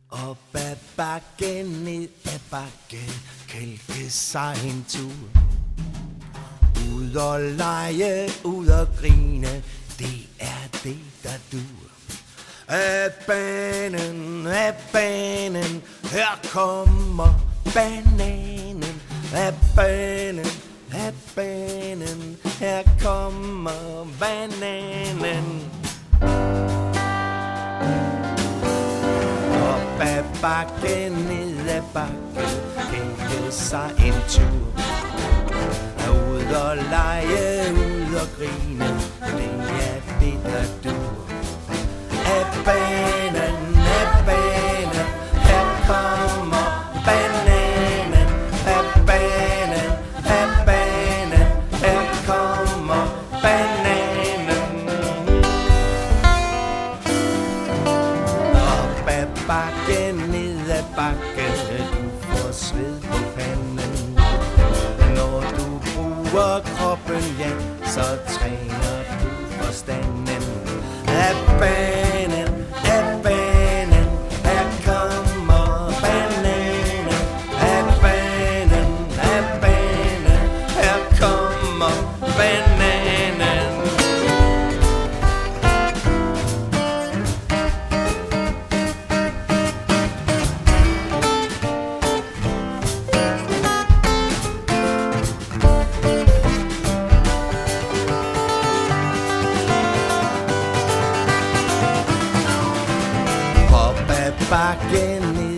Op ad bakken, ned ad bakken, kælke sig en tur. Ud og lege, ud og grine, det er det, der dur. Af banen, her kommer bananen. Af banen, her kommer bananen. Op ad bakken, ned ad bakken, kælke sig en tur. Ud og lege, ud og grine, det er det, der dur. Af banen, her kommer bananen. Af banen, her kommer bananen. Op ad bakken, ned ad bakken, du får sved på panden. Når du bruger kroppen, ja, så træner du forstanden. Af banen, her kommer bananen. Af banen, her kommer bananen. Bakken,